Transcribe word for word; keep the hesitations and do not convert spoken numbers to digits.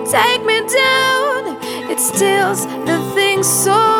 take me down. It steals the things so